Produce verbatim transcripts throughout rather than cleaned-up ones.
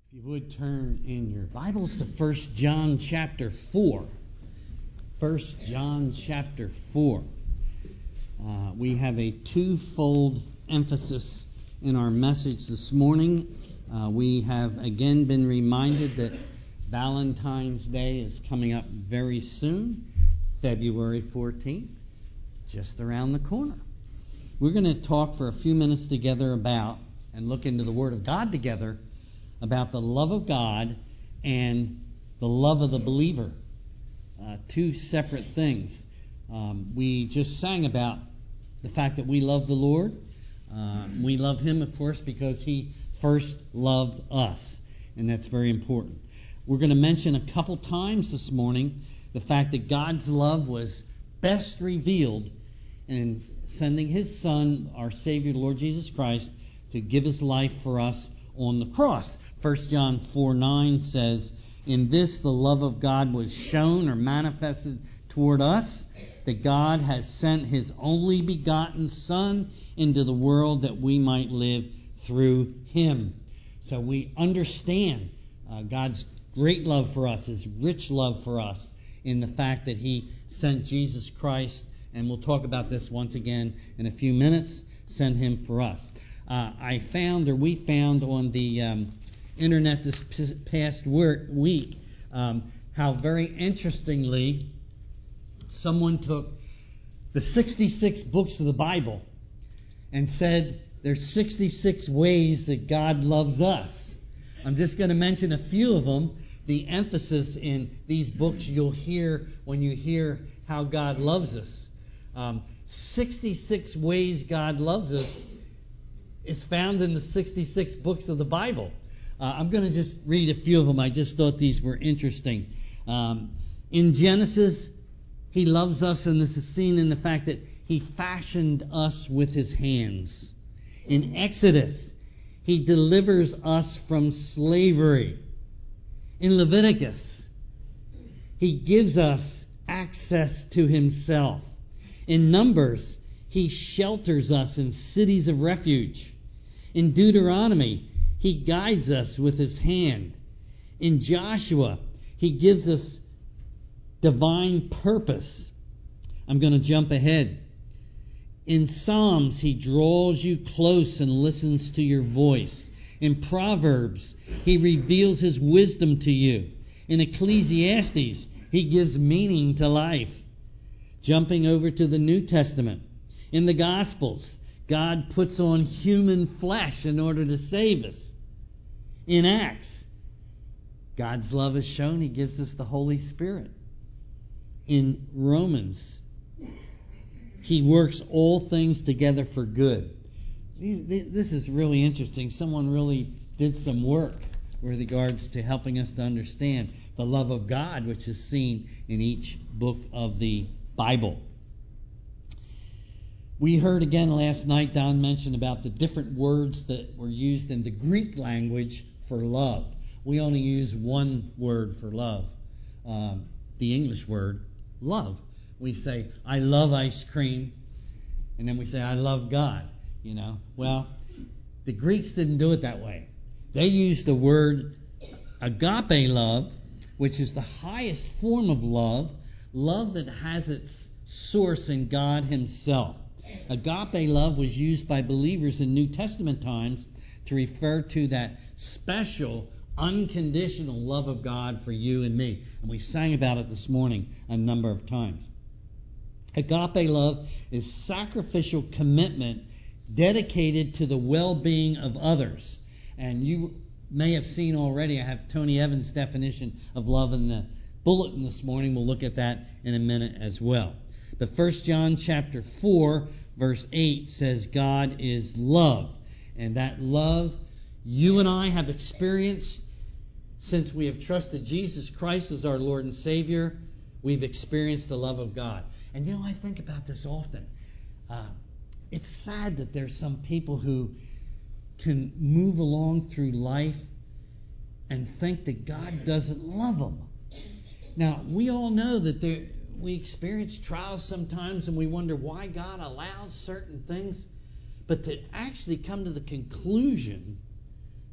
If you would turn in your Bibles to First John chapter four. First John chapter four. Uh, we have a twofold emphasis in our message this morning. Uh, we have again been reminded that Valentine's Day is coming up very soon, February fourteenth, just around the corner. We're going to talk for a few minutes together about and look into the Word of God together about the love of God and the love of the believer. Uh, two separate things. Um, we just sang about the fact that we love the Lord. Uh, we love Him, of course, because He first loved us. And that's very important. We're going to mention a couple times this morning the fact that God's love was best revealed in sending His Son, our Savior, the Lord Jesus Christ, to give His life for us on the cross. First John four nine says, "In this the love of God was shown or manifested toward us, that God has sent His only begotten Son into the world that we might live through Him." So we understand uh, God's great love for us, His rich love for us, in the fact that He sent Jesus Christ, and we'll talk about this once again in a few minutes, sent Him for us. Uh, I found, or we found on the um, internet this p- past work, week um, how very interestingly someone took the sixty-six books of the Bible and said there's sixty-six ways that God loves us. I'm just going to mention a few of them. The emphasis in these books you'll hear when you hear how God loves us. Um, sixty-six ways God loves us is found in the sixty-six books of the Bible. Uh, I'm going to just read a few of them. I just thought these were interesting. Um, in Genesis, He loves us, and this is seen in the fact that He fashioned us with His hands. In Exodus, He delivers us from slavery. In Leviticus, He gives us access to Himself. In Numbers, He shelters us in cities of refuge. In Deuteronomy, He guides us with His hand. In Joshua, He gives us divine purpose. I'm going to jump ahead. In Psalms, He draws you close and listens to your voice. In Proverbs, He reveals His wisdom to you. In Ecclesiastes, He gives meaning to life. Jumping over to the New Testament. In the Gospels, God puts on human flesh in order to save us. In Acts, God's love is shown. He gives us the Holy Spirit. In Romans, He works all things together for good. This is really interesting. Someone really did some work with regards to helping us to understand the love of God, which is seen in each book of the Bible. We heard again last night, Don mentioned about the different words that were used in the Greek language for love. We only use one word for love, um, the English word, love. We say, I love ice cream, and then we say, I love God. You know, well, the Greeks didn't do it that way. They used the word agape love, which is the highest form of love, love that has its source in God Himself. Agape love was used by believers in New Testament times to refer to that special, unconditional love of God for you and me. And we sang about it this morning a number of times. Agape love is sacrificial commitment dedicated to the well-being of others. And you may have seen already, I have Tony Evans' definition of love in the bulletin this morning. We'll look at that in a minute as well. But First John chapter four, verse eight says God is love. And that love you and I have experienced since we have trusted Jesus Christ as our Lord and Savior. We've experienced the love of God. And you know, I think about this often. Uh, it's sad that there's some people who can move along through life and think that God doesn't love them. Now, we all know that there, we experience trials sometimes and we wonder why God allows certain things. But to actually come to the conclusion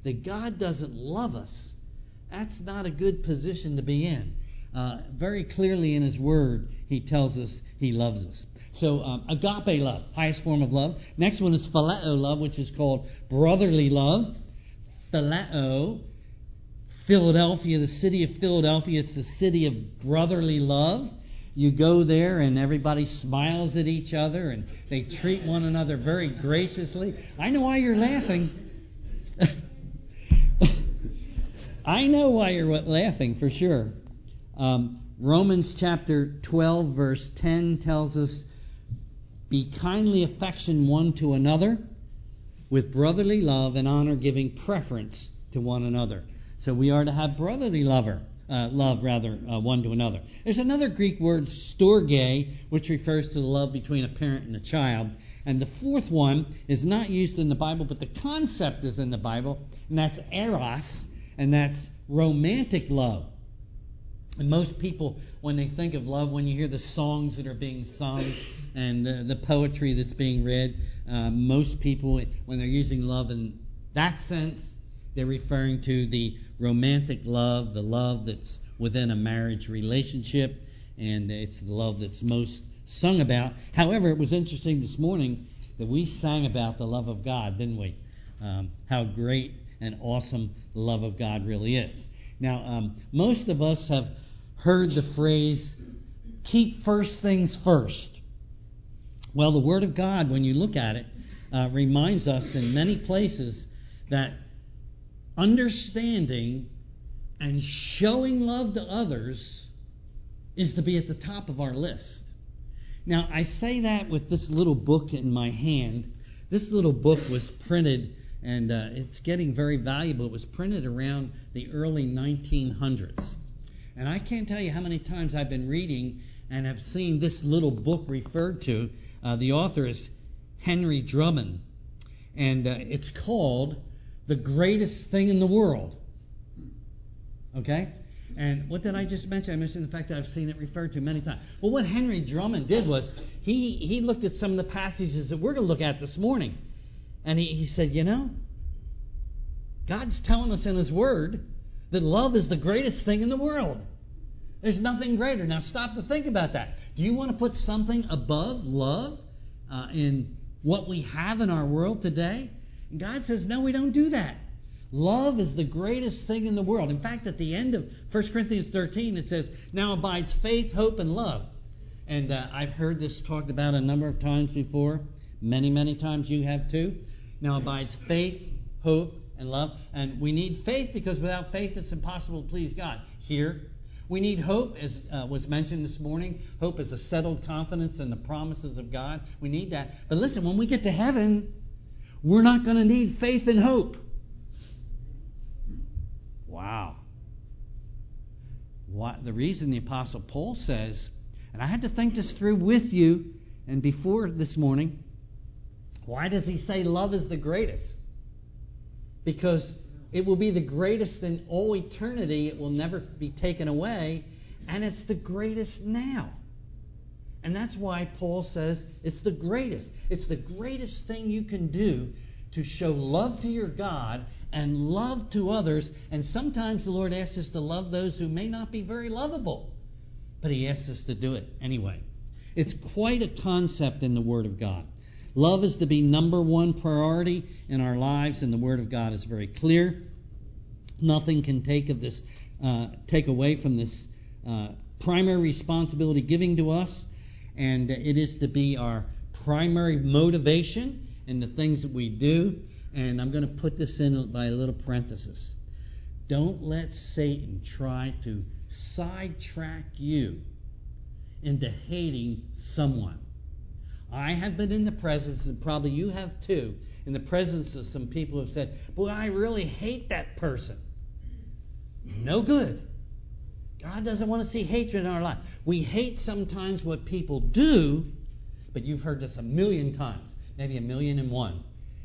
that God doesn't love us, that's not a good position to be in. Uh, very clearly in His Word, He tells us He loves us. So um, agape love, highest form of love. Next one is phileo love, which is called brotherly love. Phileo, Philadelphia, the city of Philadelphia, it's the city of brotherly love. You go there and everybody smiles at each other and they treat one another very graciously. I know why you're laughing. I know why you're laughing for sure. Um, Romans chapter twelve verse ten tells us, be kindly affection one to another with brotherly love and honor, giving preference to one another. So we are to have brotherly lover. Uh, love, rather, uh, one to another. There's another Greek word, storge, which refers to the love between a parent and a child. And the fourth one is not used in the Bible, but the concept is in the Bible, and that's eros, and that's romantic love. And most people, when they think of love, when you hear the songs that are being sung and the, the poetry that's being read, uh, most people, when they're using love in that sense, they're referring to the romantic love, the love that's within a marriage relationship, and it's the love that's most sung about. However, it was interesting this morning that we sang about the love of God, didn't we? Um, how great and awesome the love of God really is. Now, um, most of us have heard the phrase, keep first things first. Well, the Word of God, when you look at it, uh, reminds us in many places that understanding and showing love to others is to be at the top of our list. Now, I say that with this little book in my hand. This little book was printed, and uh, it's getting very valuable. It was printed around the early nineteen hundreds. And I can't tell you how many times I've been reading and have seen this little book referred to. Uh, the author is Henry Drummond, and uh, it's called The Greatest Thing in the World. Okay? And what did I just mention? I mentioned the fact that I've seen it referred to many times. Well, what Henry Drummond did was he, he looked at some of the passages that we're going to look at this morning. And he, he said, you know, God's telling us in His Word that love is the greatest thing in the world. There's nothing greater. Now stop to think about that. Do you want to put something above love uh, in what we have in our world today? And God says, no, we don't do that. Love is the greatest thing in the world. In fact, at the end of First Corinthians thirteen, it says, now abides faith, hope, and love. And uh, I've heard this talked about a number of times before. Many, many times you have too. Now abides faith, hope, and love. And we need faith because without faith it's impossible to please God. Here, we need hope, as uh, was mentioned this morning. Hope is a settled confidence in the promises of God. We need that. But listen, when we get to heaven, we're not going to need faith and hope. Wow. What, the reason the Apostle Paul says, and I had to think this through with you and before this morning, why does he say love is the greatest? Because it will be the greatest in all eternity. It will never be taken away. And it's the greatest now. And that's why Paul says it's the greatest. It's the greatest thing you can do to show love to your God and love to others. And sometimes the Lord asks us to love those who may not be very lovable. But He asks us to do it anyway. It's quite a concept in the Word of God. Love is to be number one priority in our lives, and the Word of God is very clear. Nothing can take of this, uh, take away from this uh, primary responsibility giving to us, and it is to be our primary motivation in the things that we do. And I'm going to put this in by a little parenthesis. Don't let Satan try to sidetrack you into hating someone. I have been in the presence, and probably you have too, in the presence of some people who have said, boy, I really hate that person. No good. God doesn't want to see hatred in our life. We hate sometimes what people do, but you've heard this a million times, maybe a million and one.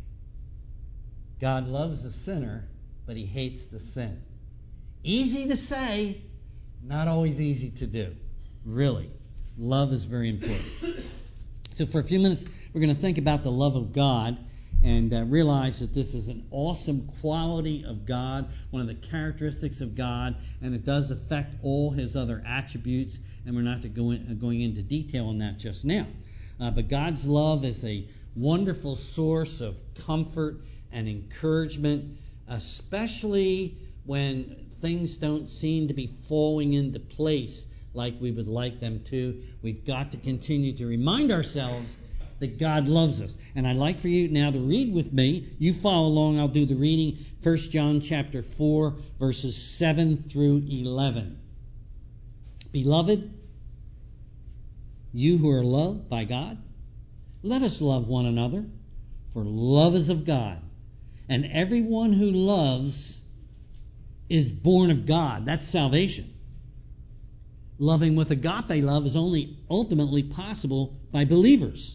God loves the sinner, but He hates the sin. Easy to say, not always easy to do. Really. Love is very important. So for a few minutes, we're going to think about the love of God. and uh, realize that this is an awesome quality of God, one of the characteristics of God, and it does affect all His other attributes, and we're not to go in, uh, going into detail on that just now. Uh, but God's love is a wonderful source of comfort and encouragement, especially when things don't seem to be falling into place like we would like them to. We've got to continue to remind ourselves that God loves us. And I'd like for you now to read with me. You follow along. I'll do the reading. First John chapter four, verses seven through eleven. Beloved, you who are loved by God, let us love one another, for love is of God. And everyone who loves is born of God. That's salvation. Loving with agape love is only ultimately possible by believers.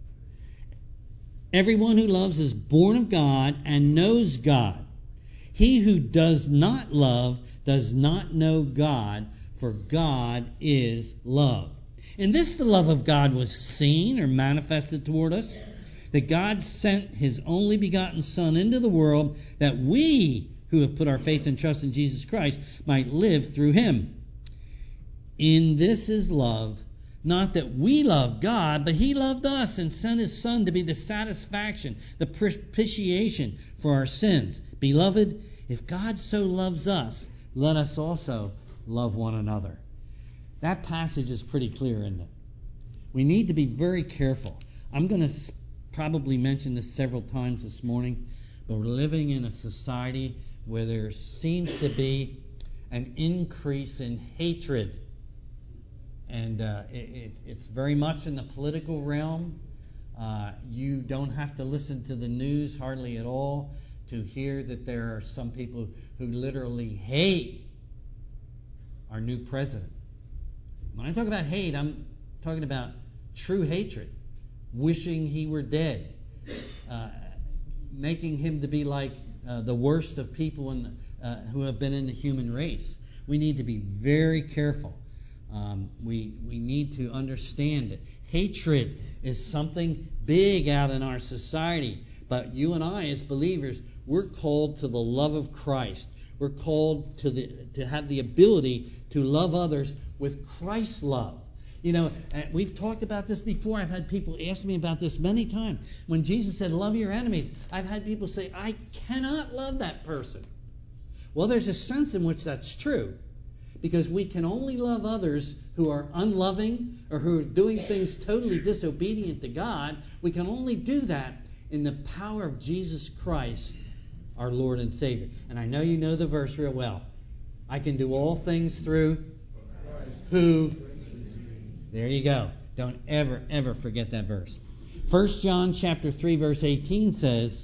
Everyone who loves is born of God and knows God. He who does not love does not know God, for God is love. In this the love of God was seen or manifested toward us, that God sent His only begotten Son into the world, that we who have put our faith and trust in Jesus Christ might live through Him. In this is love, not that we love God, but He loved us and sent His Son to be the satisfaction, the propitiation for our sins. Beloved, if God so loves us, let us also love one another. That passage is pretty clear, isn't it? We need to be very careful. I'm going to probably mention this several times this morning, but we're living in a society where there seems to be an increase in hatred. And uh, it, it, it's very much in the political realm. Uh, you don't have to listen to the news hardly at all to hear that there are some people who literally hate our new president. When I talk about hate, I'm talking about true hatred, wishing he were dead, uh, making him to be like uh, the worst of people in the, uh, who have been in the human race. We need to be very careful. Um, we we need to understand that hatred is something big out in our society. But you and I, as believers, we're called to the love of Christ. We're called to the to have the ability to love others with Christ's love. You know, we've talked about this before. I've had people ask me about this many times. When Jesus said, love your enemies, I've had people say, I cannot love that person. Well, there's a sense in which that's true. Because we can only love others who are unloving or who are doing things totally disobedient to God. We can only do that in the power of Jesus Christ, our Lord and Savior. And I know you know the verse real well. I can do all things through who? There you go. Don't ever, ever forget that verse. First John chapter three, verse eighteen says,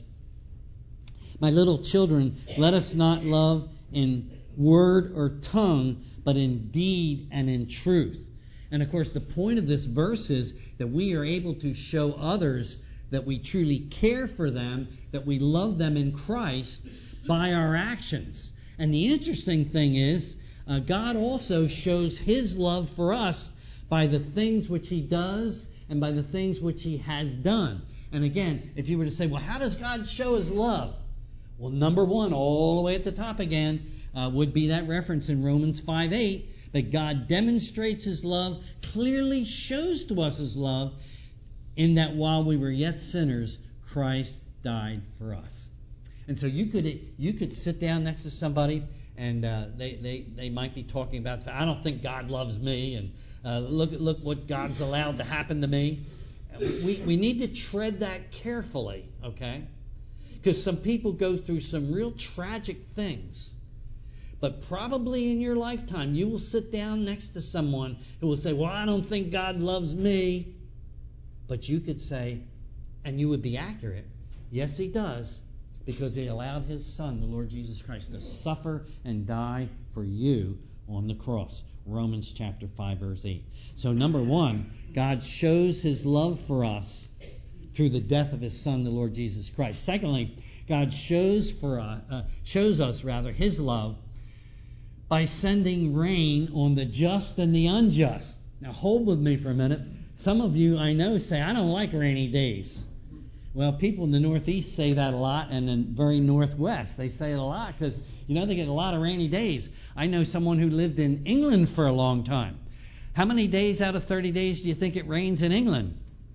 my little children, let us not love in word or tongue, but in deed and in truth. And of course, the point of this verse is that we are able to show others that we truly care for them, that we love them in Christ by our actions. And the interesting thing is, uh, God also shows His love for us by the things which He does and by the things which He has done. And again, if you were to say, well, how does God show His love? Well, number one, all the way at the top again, uh, would be that reference in Romans five eight, that God demonstrates His love, clearly shows to us His love, in that while we were yet sinners, Christ died for us. And so you could you could sit down next to somebody and uh, they, they, they might be talking about, I don't think God loves me, and uh, look look what God's allowed to happen to me. We, we need to tread that carefully, okay? Because some people go through some real tragic things. But probably in your lifetime, you will sit down next to someone who will say, well, I don't think God loves me. But you could say, and you would be accurate, yes, He does, because He allowed His Son, the Lord Jesus Christ, to suffer and die for you on the cross. Romans chapter five, verse eight. So number one, God shows His love for us through the death of His Son, the Lord Jesus Christ. Secondly, God shows for us, uh, shows us rather His love by sending rain on the just and the unjust. Now hold with me for a minute. Some of you, I know, say, I don't like rainy days. Well, people in the Northeast say that a lot, and in the very Northwest, they say it a lot because, you know, they get a lot of rainy days. I know someone who lived in England for a long time. How many days out of thirty days do you think it rains in England?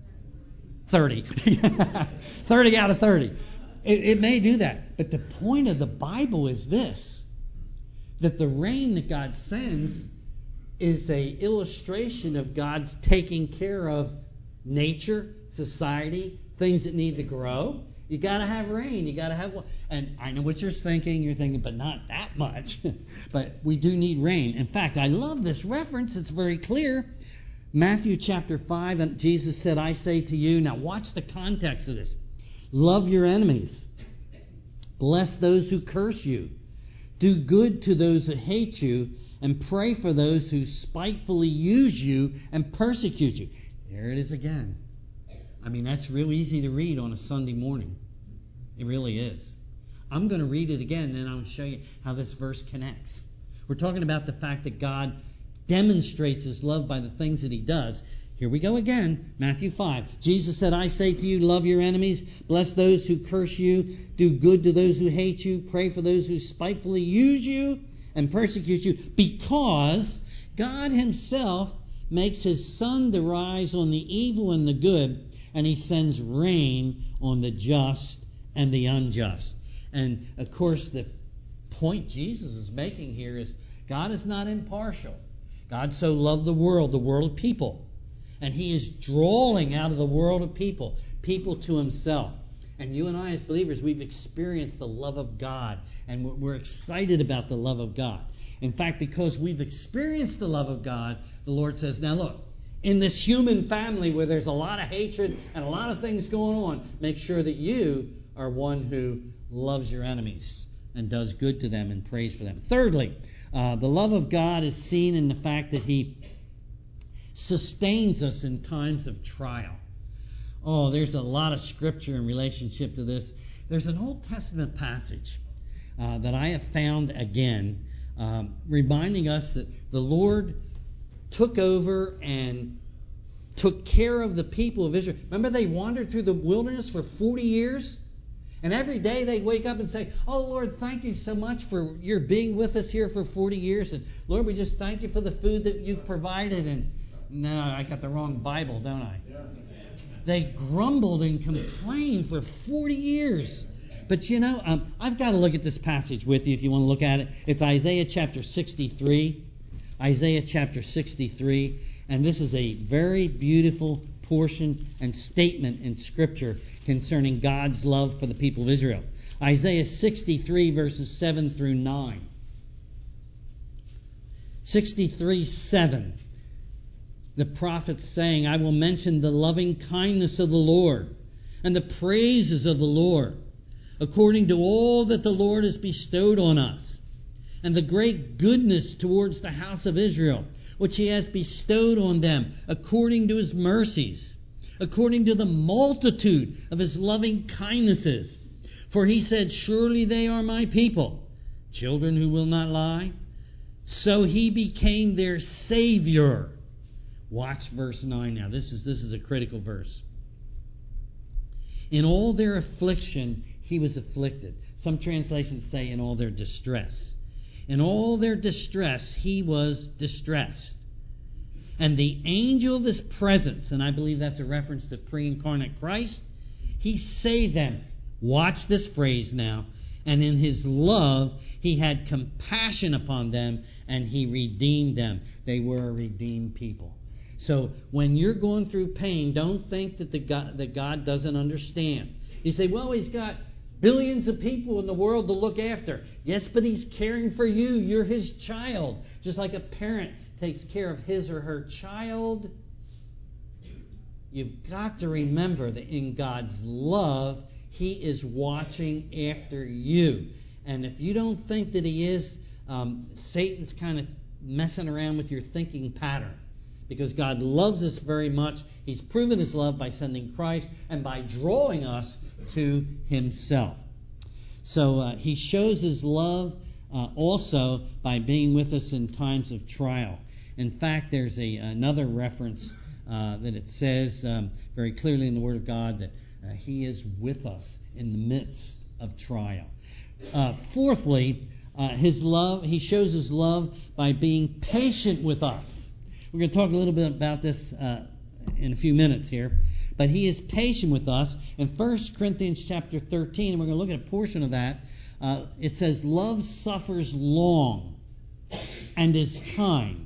thirty. thirty out of thirty. It, it may do that. But the point of the Bible is this, that the rain that God sends is an illustration of God's taking care of nature, society, things that need to grow. You got to have rain. You got to have, and I know what you're thinking. You're thinking, but not that much. But we do need rain. In fact, I love this reference. It's very clear. Matthew chapter five, and Jesus said, I say to you, now watch the context of this. Love your enemies. Bless those who curse you. Do good to those who hate you, and pray for those who spitefully use you and persecute you. There it is again. I mean, that's real easy to read on a Sunday morning. It really is. I'm going to read it again, and then I'll show you how this verse connects. We're talking about the fact that God demonstrates His love by the things that He does. Here we go again, Matthew five. Jesus said, I say to you, love your enemies, bless those who curse you, do good to those who hate you, pray for those who spitefully use you and persecute you, because God Himself makes His sun to rise on the evil and the good, and He sends rain on the just and the unjust. And, of course, the point Jesus is making here is God is not impartial. God so loved the world, the world of people. And He is drawing out of the world of people, people to Himself. And you and I as believers, we've experienced the love of God. And we're excited about the love of God. In fact, because we've experienced the love of God, the Lord says, now look, in this human family where there's a lot of hatred and a lot of things going on, make sure that you are one who loves your enemies and does good to them and prays for them. Thirdly, uh, the love of God is seen in the fact that He sustains us in times of trial. Oh, there's a lot of scripture in relationship to this. There's an Old Testament passage uh, that I have found again, um, reminding us that the Lord took over and took care of the people of Israel. Remember, they wandered through the wilderness for forty years? And every day they'd wake up and say, oh, Lord, thank you so much for your being with us here for forty years. And Lord, we just thank you for the food that you've provided. And no, I got the wrong Bible, don't I? They grumbled and complained for forty years. But you know, um, I've got to look at this passage with you if you want to look at it. It's Isaiah chapter sixty-three. Isaiah chapter sixty-three. And this is a very beautiful portion and statement in Scripture concerning God's love for the people of Israel. Isaiah sixty-three, verses seven through nine. sixty-three, seven. The prophet's saying, I will mention the loving kindness of the Lord and the praises of the Lord, according to all that the Lord has bestowed on us, and the great goodness towards the house of Israel, which He has bestowed on them, according to His mercies, according to the multitude of His loving kindnesses. For He said, surely they are my people, children who will not lie. So He became their Savior. Watch verse nine now. This is, this is a critical verse. In all their affliction, He was afflicted. Some translations say in all their distress. In all their distress, He was distressed. And the angel of His presence, and I believe that's a reference to pre-incarnate Christ, He saved them. Watch this phrase now. And in His love, He had compassion upon them, and He redeemed them. They were a redeemed people. So when you're going through pain, don't think that the God, that God doesn't understand. You say, well, He's got billions of people in the world to look after. Yes, but He's caring for you. You're His child. Just like a parent takes care of his or her child. You've got to remember that in God's love, He is watching after you. And if you don't think that He is, um, Satan's kind of messing around with your thinking pattern. Because God loves us very much. He's proven His love by sending Christ and by drawing us to Himself. So uh, He shows His love uh, also by being with us in times of trial. In fact, there's a another reference uh, that it says um, very clearly in the Word of God that Uh, he is with us in the midst of trial. Uh, fourthly, uh, his love, he shows his love by being patient with us. We're going to talk a little bit about this uh, in a few minutes here. But he is patient with us. In First Corinthians chapter thirteen, and we're going to look at a portion of that, uh, it says, love suffers long and is kind.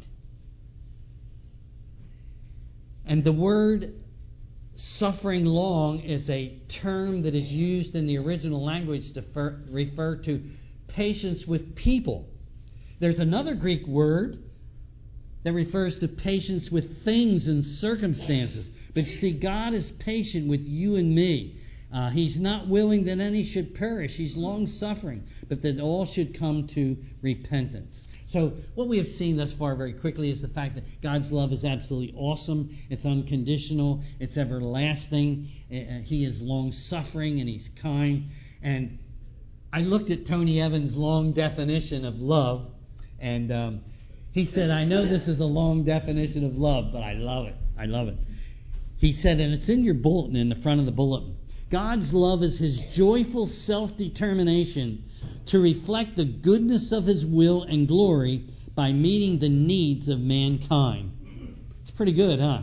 And the word suffering long is a term that is used in the original language to fer- refer to patience with people. There's another Greek word that refers to patience with things and circumstances. But you see, God is patient with you and me. Uh, he's not willing that any should perish. He's long-suffering, but that all should come to repentance. So what we have seen thus far very quickly is the fact that God's love is absolutely awesome. It's unconditional. It's everlasting. Uh, he is long-suffering and He's kind. And I looked at Tony Evans' long definition of love, and um, he said, I know this is a long definition of love, but I love it. I love it. He said, and it's in your bulletin, in the front of the bulletin, God's love is His joyful self-determination to reflect the goodness of His will and glory by meeting the needs of mankind. It's pretty good, huh?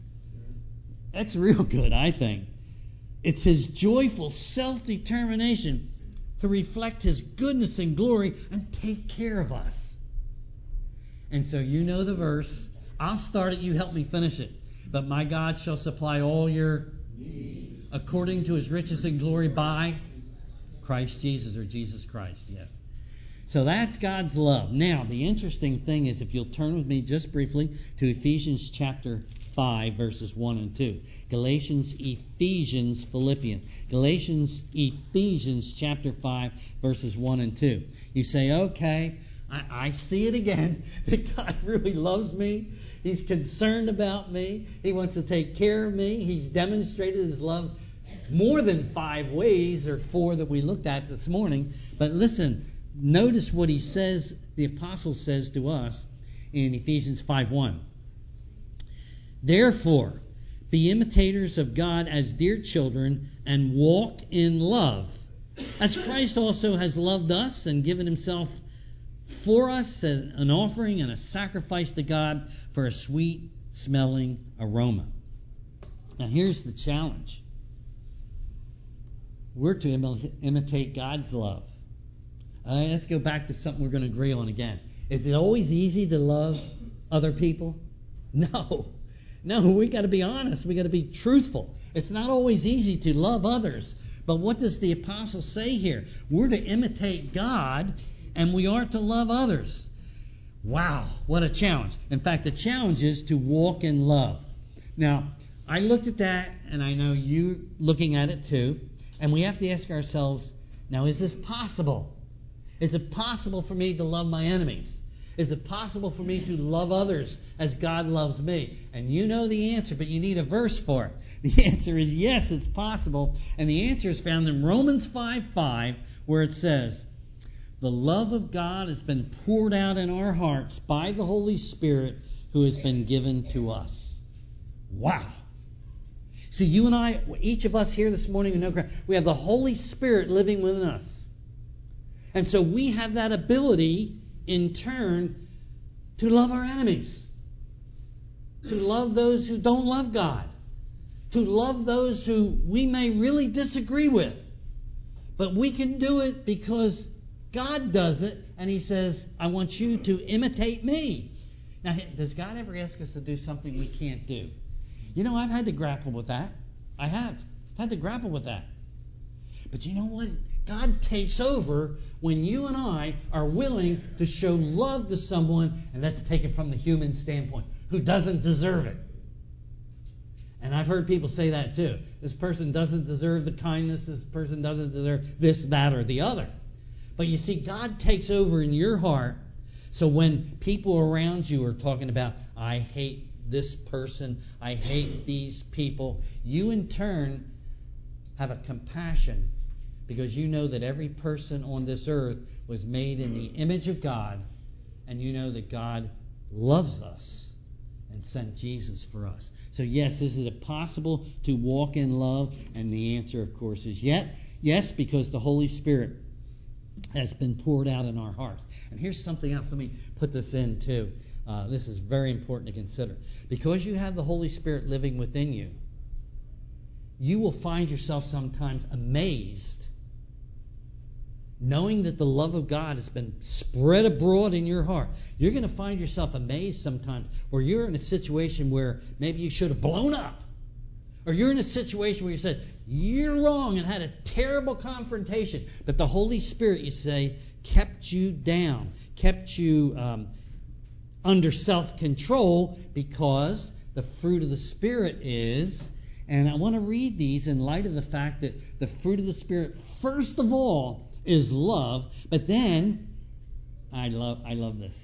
That's real good, I think. It's His joyful self-determination to reflect His goodness and glory and take care of us. And so you know the verse. I'll start it, you help me finish it. But my God shall supply all your needs according to His riches and glory by Christ Jesus, or Jesus Christ, yes. So that's God's love. Now, the interesting thing is, if you'll turn with me just briefly to Ephesians chapter five, verses one and two. Galatians, Ephesians, Philippians. Galatians, Ephesians chapter five, verses one and two. You say, okay, I, I see it again, that God really loves me. He's concerned about me. He wants to take care of me. He's demonstrated His love more than five ways, or four that we looked at this morning. But listen, notice what he says, the apostle says to us in Ephesians five one. Therefore, be imitators of God as dear children, and walk in love, as Christ also has loved us and given Himself for us as an offering and a sacrifice to God for a sweet-smelling aroma. Now here's the challenge. We're to imi- imitate God's love. Uh, let's go back to something we're going to agree on again. Is it always easy to love other people? No. No, we got to be honest. We got to be truthful. It's not always easy to love others. But what does the apostle say here? We're to imitate God, and we are to love others. Wow, what a challenge. In fact, the challenge is to walk in love. Now, I looked at that, and I know you looking at it too. And we have to ask ourselves, now, is this possible? Is it possible for me to love my enemies? Is it possible for me to love others as God loves me? And you know the answer, but you need a verse for it. The answer is yes, it's possible. And the answer is found in Romans five five, where it says, the love of God has been poured out in our hearts by the Holy Spirit who has been given to us. Wow. See, you and I, each of us here this morning in No Crown, we have the Holy Spirit living within us. And so we have that ability, in turn, to love our enemies. To love those who don't love God. To love those who we may really disagree with. But we can do it because God does it, and He says, I want you to imitate me. Now, does God ever ask us to do something we can't do? You know, I've had to grapple with that. I have. Had to grapple with that. But you know what? God takes over when you and I are willing to show love to someone, and let's take it from the human standpoint, who doesn't deserve it. And I've heard people say that too. This person doesn't deserve the kindness. This person doesn't deserve this, that, or the other. But you see, God takes over in your heart. So when people around you are talking about, I hate this person, I hate these people, you in turn have a compassion, because you know that every person on this earth was made in the image of God, and you know that God loves us and sent Jesus for us. So yes, is it possible to walk in love? And the answer, of course, is yet. Yes, because the Holy Spirit has been poured out in our hearts. And here's something else. Let me put this in too. Uh, this is very important to consider. Because you have the Holy Spirit living within you, you will find yourself sometimes amazed, knowing that the love of God has been spread abroad in your heart. You're going to find yourself amazed sometimes where you're in a situation where maybe you should have blown up. Or you're in a situation where you said, you're wrong, and had a terrible confrontation. But the Holy Spirit, you say, kept you down, kept you um, under self-control, because the fruit of the Spirit is, and I want to read these in light of the fact that the fruit of the Spirit, first of all, is love. But then, I love, I love this.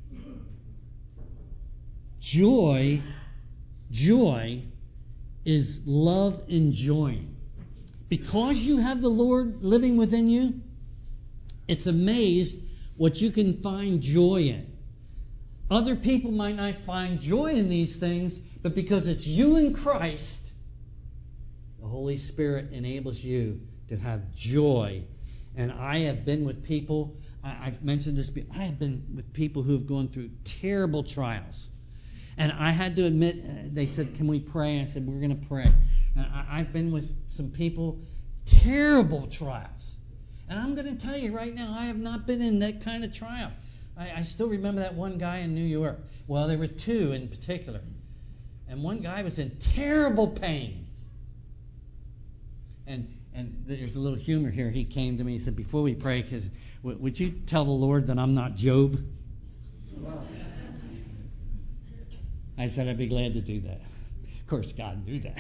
Joy, joy is love enjoying. Because you have the Lord living within you, it's amazed what you can find joy in. Other people might not find joy in these things, but because it's you in Christ, the Holy Spirit enables you to have joy. And I have been with people, I, I've mentioned this, I have been with people who have gone through terrible trials. And I had to admit, they said, can we pray? I said, we're going to pray. And I, I've been with some people, terrible trials. And I'm going to tell you right now, I have not been in that kind of trial. I, I still remember that one guy in New York. Well, there were two in particular. And one guy was in terrible pain. And and there's a little humor here. He came to me, he said, before we pray, cause, w- would you tell the Lord that I'm not Job? I said, I'd be glad to do that. Of course, God knew that.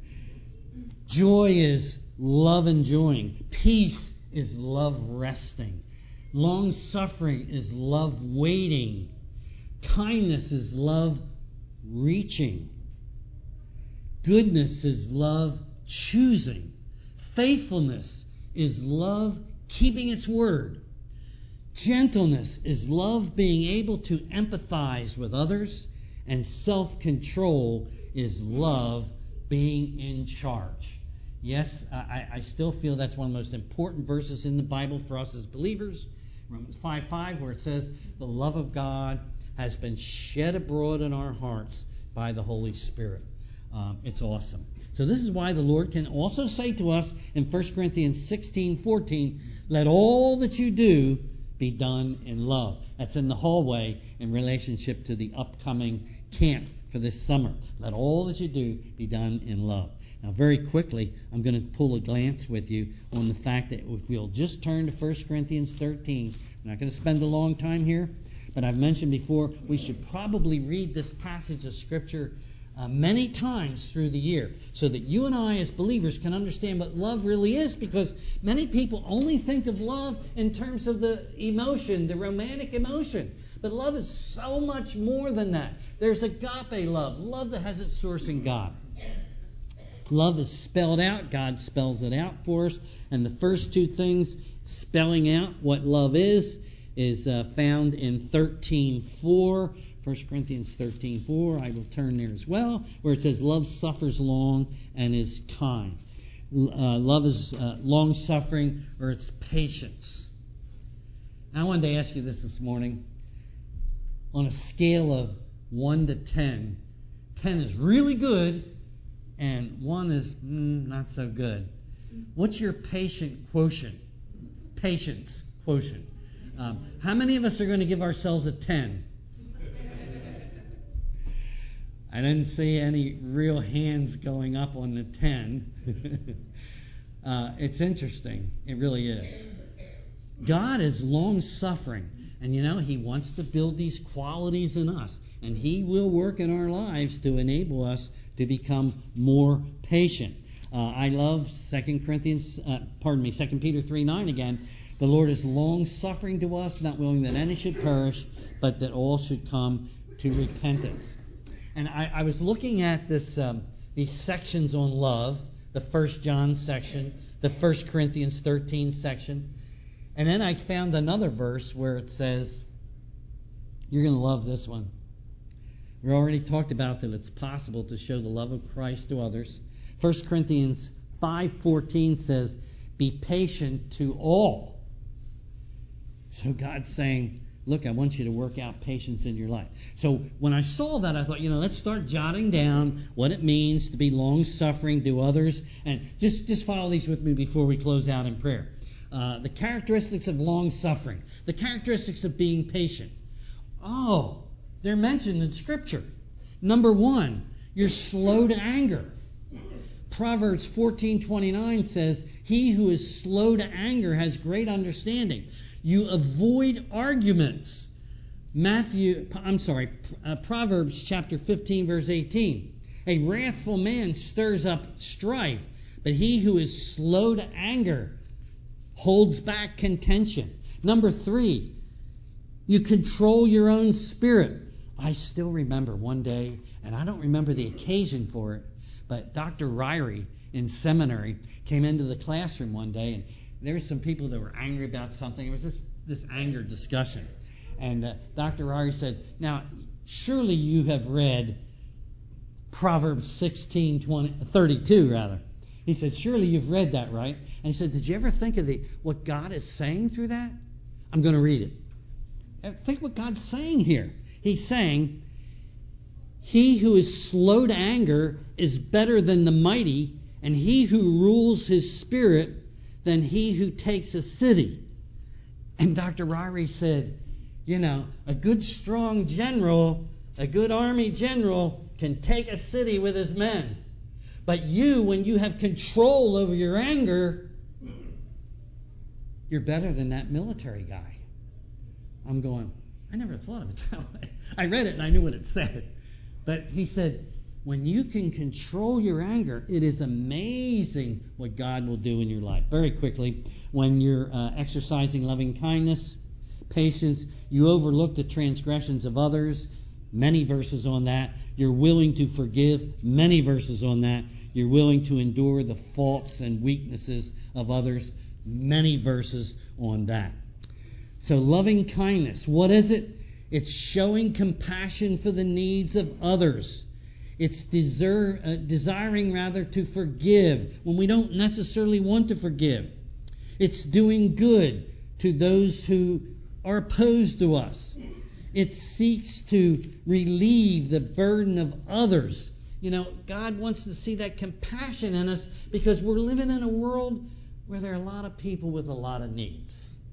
Joy is love enjoying. Peace is love resting. Long suffering is love waiting. Kindness is love reaching. Goodness is love choosing. Faithfulness is love keeping its word. Gentleness is love being able to empathize with others. And self-control is love being in charge. Yes, I, I still feel that's one of the most important verses in the Bible for us as believers. Romans five five, where it says, the love of God has been shed abroad in our hearts by the Holy Spirit. Um, it's awesome. So this is why the Lord can also say to us in First Corinthians sixteen fourteen, let all that you do be done in love. That's in the hallway in relationship to the upcoming camp for this summer. Let all that you do be done in love. Now, very quickly, I'm going to pull a glance with you on the fact that if we'll just turn to First Corinthians thirteen, I'm not going to spend a long time here, but I've mentioned before, we should probably read this passage of Scripture uh, many times through the year so that you and I as believers can understand what love really is, because many people only think of love in terms of the emotion, the romantic emotion. But love is so much more than that. There's agape love, love that has its source in God. Love is spelled out. God spells it out for us. And the first two things spelling out what love is is uh, found in thirteen four. First Corinthians thirteen four. I will turn there as well, where it says love suffers long and is kind. Uh, love is uh, long-suffering, or it's patience. I wanted to ask you this this morning. On a scale of one to ten, ten is really good, and one is mm, not so good. What's your patient quotient? Patience quotient. Um, how many of us are going to give ourselves a ten? I didn't see any real hands going up on the ten. uh, it's interesting. It really is. God is long-suffering. And you know, He wants to build these qualities in us. And He will work in our lives to enable us to become more patient. Uh, I love Second Corinthians, uh, pardon me, Second Peter three nine again. The Lord is long-suffering to us, not willing that any should perish, but that all should come to repentance. And I, I was looking at this um, these sections on love, the First John section, the First Corinthians thirteen section. And then I found another verse where it says, you're going to love this one. We already talked about that it's possible to show the love of Christ to others. First Corinthians five fourteen says, be patient to all. So God's saying, look, I want you to work out patience in your life. So when I saw that, I thought, you know, let's start jotting down what it means to be long-suffering to others. And just, just follow these with me before we close out in prayer. Uh, the characteristics of long-suffering. The characteristics of being patient. Oh, they're mentioned in Scripture. Number one, you're slow to anger. Proverbs fourteen twenty-nine says, he who is slow to anger has great understanding. You avoid arguments. Matthew, I'm sorry, uh, Proverbs chapter fifteen, verse eighteen. A wrathful man stirs up strife, but he who is slow to anger holds back contention. Number three, you control your own spirit. I still remember one day, and I don't remember the occasion for it, but Doctor Ryrie in seminary came into the classroom one day, and there were some people that were angry about something. It was this, this anger discussion. And uh, Doctor Ryrie said, now, surely you have read Proverbs sixteen thirty-two, rather. He said, surely you've read that, right? And he said, did you ever think of the what God is saying through that? I'm going to read it. Think what God's saying here. He's saying, he who is slow to anger is better than the mighty, and he who rules his spirit than he who takes a city. And Doctor Ryrie said, you know, a good strong general, a good army general can take a city with his men. But you, when you have control over your anger, you're better than that military guy. I'm going, I never thought of it that way. I read it and I knew what it said. But he said, when you can control your anger, it is amazing what God will do in your life. Very quickly, when you're uh, exercising loving kindness, patience, you overlook the transgressions of others. Many verses on that. You're willing to forgive. Many verses on that. You're willing to endure the faults and weaknesses of others. Many verses on that. So loving kindness, what is it? It's showing compassion for the needs of others. It's desir, uh, desiring rather to forgive when we don't necessarily want to forgive. It's doing good to those who are opposed to us. It seeks to relieve the burden of others. You know, God wants to see that compassion in us because we're living in a world where there are a lot of people with a lot of needs.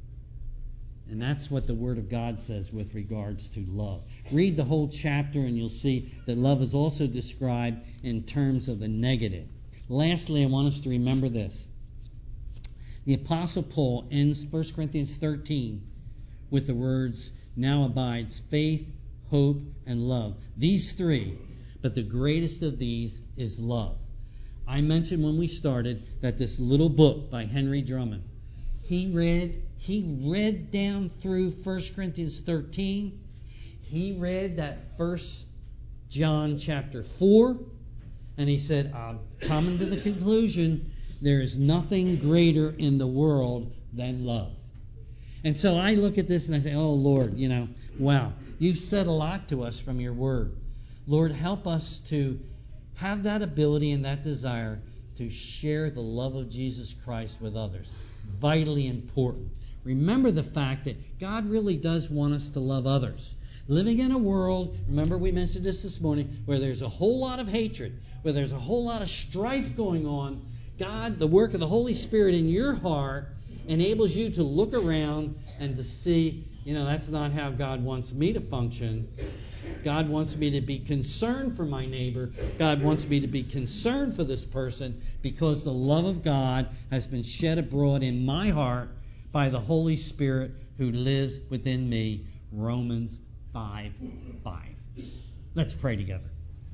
And that's what the Word of God says with regards to love. Read the whole chapter and you'll see that love is also described in terms of the negative. Lastly, I want us to remember this. The Apostle Paul ends First Corinthians thirteen with the words, now abides faith, hope, and love. These three, but the greatest of these is love. I mentioned when we started that this little book by Henry Drummond, he read he read down through First Corinthians thirteen. He read that First John chapter four, and he said, I'm coming to the conclusion there is nothing greater in the world than love. And so I look at this and I say, oh Lord, you know, wow, you've said a lot to us from your word. Lord, help us to have that ability and that desire to share the love of Jesus Christ with others. Vitally important. Remember the fact that God really does want us to love others. Living in a world, remember we mentioned this this morning, where there's a whole lot of hatred, where there's a whole lot of strife going on, God, the work of the Holy Spirit in your heart enables you to look around and to see, you know, that's not how God wants me to function. God wants me to be concerned for my neighbor. God wants me to be concerned for this person because the love of God has been shed abroad in my heart by the Holy Spirit who lives within me. Romans five five. Let's pray together.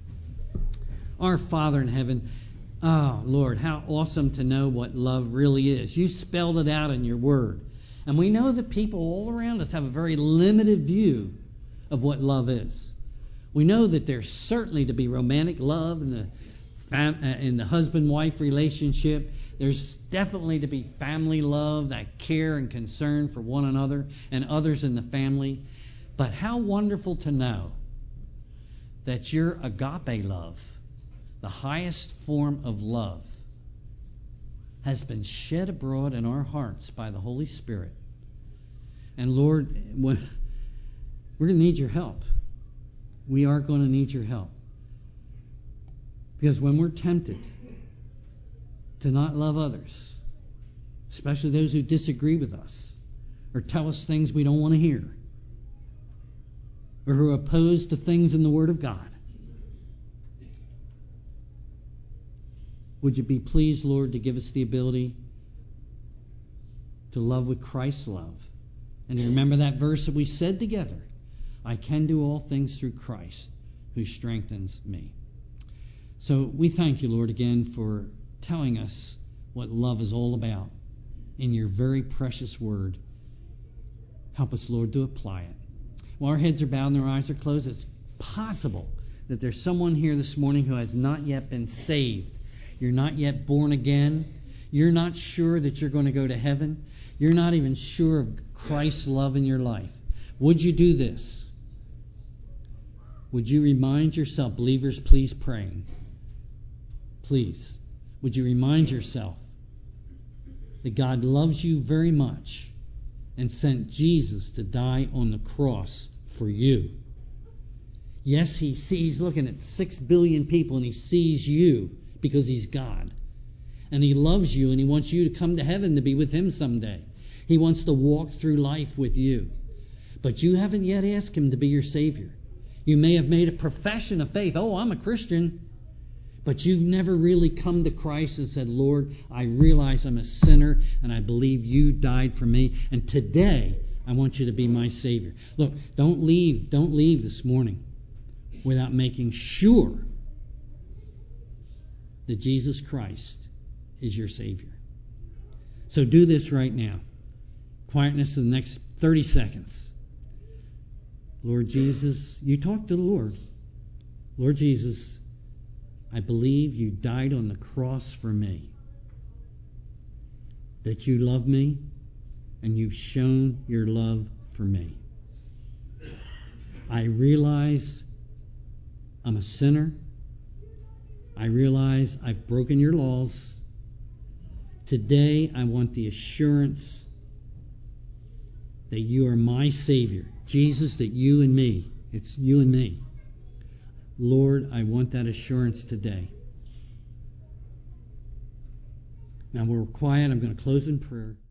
Our Father in heaven, oh, Lord, how awesome to know what love really is. You spelled it out in your word. And we know that people all around us have a very limited view of what love is. We know that there's certainly to be romantic love in the, fam- uh, in the husband-wife relationship. There's definitely to be family love, that care and concern for one another and others in the family. But how wonderful to know that your agape love, the highest form of love, has been shed abroad in our hearts by the Holy Spirit. And Lord, when, we're going to need your help. We are going to need your help. Because when we're tempted to not love others, especially those who disagree with us or tell us things we don't want to hear, or who are opposed to things in the Word of God, would you be pleased, Lord, to give us the ability to love with Christ's love? And remember that verse that we said together, I can do all things through Christ who strengthens me. So we thank you, Lord, again for telling us what love is all about in your very precious word. Help us, Lord, to apply it. While our heads are bowed and our eyes are closed, it's possible that there's someone here this morning who has not yet been saved. You're not yet born again. You're not sure that you're going to go to heaven. You're not even sure of Christ's love in your life. Would you do this? Would you remind yourself, believers, please praying. Please, would you remind yourself that God loves you very much and sent Jesus to die on the cross for you. Yes, he sees, looking at six billion people, and he sees you because he's God. And he loves you, and he wants you to come to heaven to be with him someday. He wants to walk through life with you. But you haven't yet asked him to be your Savior. You may have made a profession of faith. Oh, I'm a Christian. But you've never really come to Christ and said, Lord, I realize I'm a sinner and I believe you died for me. And today, I want you to be my Savior. Look, don't leave, don't leave this morning without making sure that Jesus Christ is your Savior. So do this right now. Quietness for the next thirty seconds. Lord Jesus, you talk to the Lord. Lord Jesus, I believe you died on the cross for me. That you love me and you've shown your love for me. I realize I'm a sinner. I realize I've broken your laws. Today I want the assurance that you are my Savior. Jesus, that you and me, it's you and me. Lord, I want that assurance today. Now we're quiet. I'm going to close in prayer.